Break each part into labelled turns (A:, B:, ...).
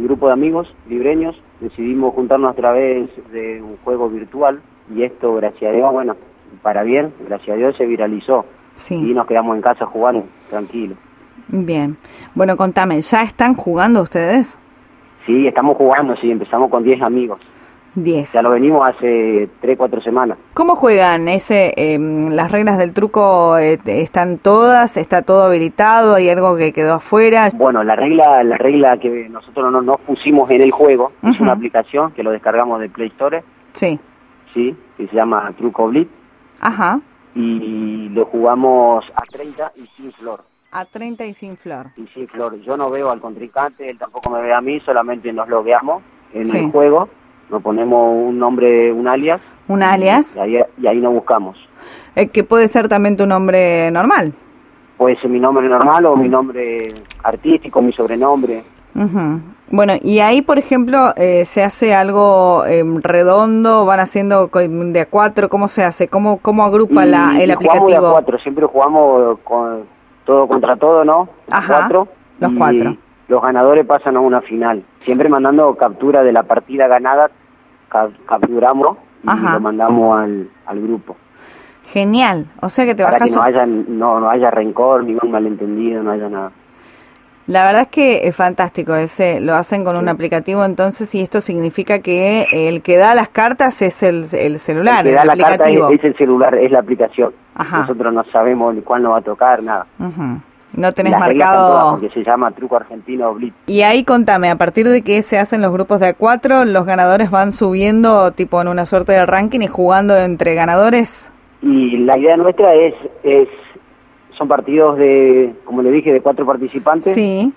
A: grupo de amigos libreños decidimos juntarnos a través de un juego virtual y esto, gracias a Dios, bueno, para bien, gracias a Dios se viralizó.
B: Sí.
A: Y nos quedamos en casa jugando, tranquilos.
B: Bien. Bueno, contame, ¿ya están jugando ustedes?
A: Sí, estamos jugando, sí, empezamos con 10 amigos.
B: 10.
A: Ya lo venimos hace 3, 4 semanas.
B: ¿Cómo juegan las reglas del truco? ¿Están todas? ¿Está todo habilitado? ¿Hay algo que quedó afuera?
A: Bueno, la regla que nosotros no nos pusimos en el juego es una aplicación que lo descargamos de Play Store.
B: Sí.
A: Sí, que se llama Truco Blitz.
B: Ajá.
A: Y lo jugamos a 30 y sin flor.
B: A 30 y sin flor.
A: Y sin flor. Yo no veo al contrincante, él tampoco me ve a mí, solamente nos logueamos en
B: Sí.
A: el juego, nos ponemos un nombre, un alias.
B: ¿Un alias?
A: Y ahí nos buscamos.
B: Que puede ser también tu nombre normal.
A: Puede ser mi nombre normal o mi nombre artístico, mi sobrenombre.
B: Uh-huh. Bueno, y ahí, por ejemplo, se hace algo redondo, van haciendo de a 4, ¿cómo se hace? ¿Cómo agrupa el aplicativo?
A: Jugamos de a 4, siempre jugamos todo contra todo, ¿no?
B: Ajá, los 4.
A: Los ganadores pasan a una final, siempre mandando captura de la partida ganada, capturamos y lo mandamos al grupo.
B: Genial, o sea que te
A: para
B: bajas...
A: Para que no haya rencor, ningún malentendido, no haya nada.
B: La verdad es que es fantástico, lo hacen con un aplicativo entonces, y esto significa que el que da las cartas es el celular,
A: el que da la
B: aplicativo.
A: Carta es el celular, es la aplicación.
B: Ajá.
A: Nosotros no sabemos ni cuál nos va a tocar, nada.
B: Uh-huh. No tenés
A: las
B: marcado...
A: Todas, porque se llama Truco Argentino Blitz.
B: Y ahí contame, a partir de que se hacen los grupos de A4, los ganadores van subiendo tipo en una suerte de ranking y jugando entre ganadores.
A: Y la idea nuestra son partidos de, como le dije, de 4 participantes.
B: Sí.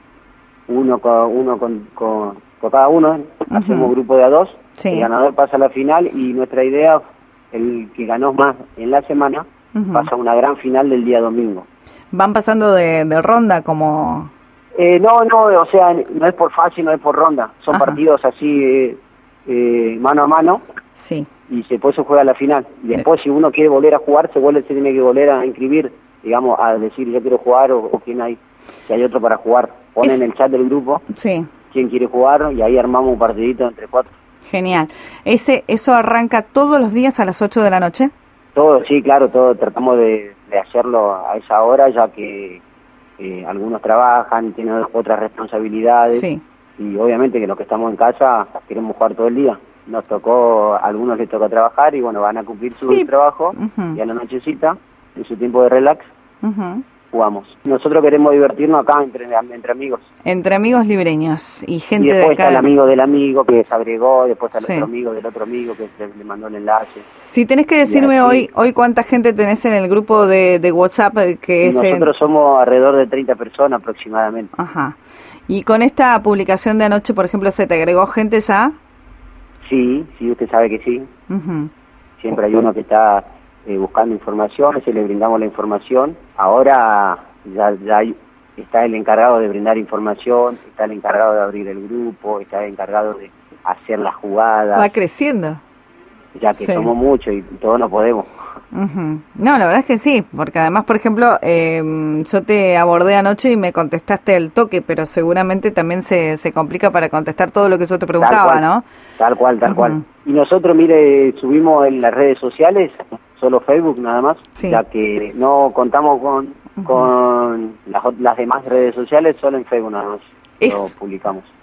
A: Uno con cada uno. Hacemos grupo de a 2.
B: Sí.
A: El ganador pasa a la final y nuestra idea, el que ganó más en la semana, pasa a una gran final del día domingo.
B: ¿Van pasando de ronda como...?
A: No, o sea, no es por fase, no es por ronda. Son partidos así, mano a mano.
B: Sí.
A: Y después se juega la final. Y después, si uno quiere volver a jugar, se tiene que volver a inscribir, digamos, a decir yo quiero jugar o quién hay, si hay otro para jugar. Ponen en el chat del grupo quién quiere jugar y ahí armamos un partidito entre 4.
B: Genial. ¿Eso arranca todos los días a las 8 de la noche?
A: Todo, sí, claro, todo. Tratamos de hacerlo a esa hora, ya que algunos trabajan, tienen otras responsabilidades.
B: Sí.
A: Y obviamente que los que estamos en casa queremos jugar todo el día. A algunos les toca trabajar y bueno, van a cumplir su trabajo y a la nochecita, en su tiempo de relax, jugamos. Nosotros queremos divertirnos acá entre amigos.
B: Entre amigos libreños y gente de acá.
A: Y después está el amigo del amigo que se agregó, después está el otro amigo del otro amigo que le mandó el enlace.
B: Si tenés que decirme hoy cuánta gente tenés en el grupo de WhatsApp que es...
A: Nosotros somos alrededor de 30 personas aproximadamente.
B: Ajá. ¿Y con esta publicación de anoche, por ejemplo, se te agregó gente ya?
A: Sí, usted sabe que sí. Siempre hay uno que está buscando información, ese le brindamos la información. Ahora ya está el encargado de brindar información, está el encargado de abrir el grupo, está el encargado de hacer las jugadas.
B: Va creciendo.
A: Ya que somos muchos y todos no podemos.
B: No, la verdad es que sí, porque además, por ejemplo, yo te abordé anoche y me contestaste al toque, pero seguramente también se complica para contestar todo lo que yo te preguntaba, ¿no?
A: Tal cual. Y nosotros, mire, subimos en las redes sociales, solo Facebook nada más, ya que no contamos con las demás redes sociales, solo en Facebook nada más lo publicamos.